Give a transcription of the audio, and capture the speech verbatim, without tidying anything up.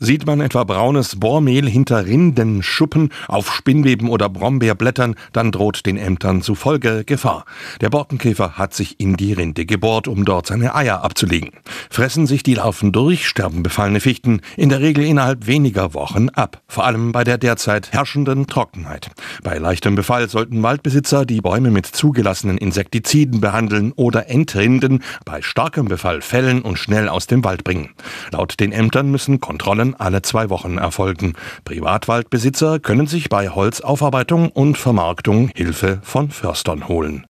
Sieht man etwa braunes Bohrmehl hinter Rindenschuppen auf Spinnweben oder Brombeerblättern, dann droht den Ämtern zufolge Gefahr. Der Borkenkäfer hat sich in die Rinde gebohrt, um dort seine Eier abzulegen. Fressen sich die Larven durch, sterben befallene Fichten in der Regel innerhalb weniger Wochen ab. Vor allem bei der derzeit herrschenden Trockenheit. Bei leichtem Befall sollten Waldbesitzer die Bäume mit zugelassenen Insektiziden behandeln oder entrinden, bei starkem Befall fällen und schnell aus dem Wald bringen. Laut den Ämtern müssen Kontrollen alle zwei Wochen erfolgen. Privatwaldbesitzer können sich bei Holzaufarbeitung und Vermarktung Hilfe von Förstern holen.